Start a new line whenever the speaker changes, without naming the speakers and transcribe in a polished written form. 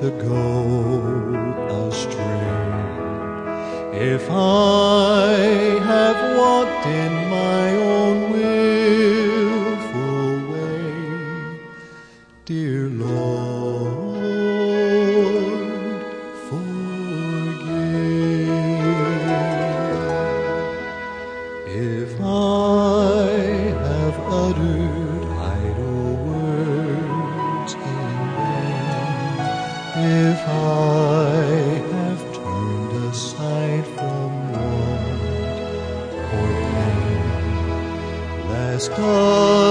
goat astray. If I have walked in my own willful way, dear Lord, forgive. If I have uttered idle words in vain, if I have turned aside from want or pain, lest I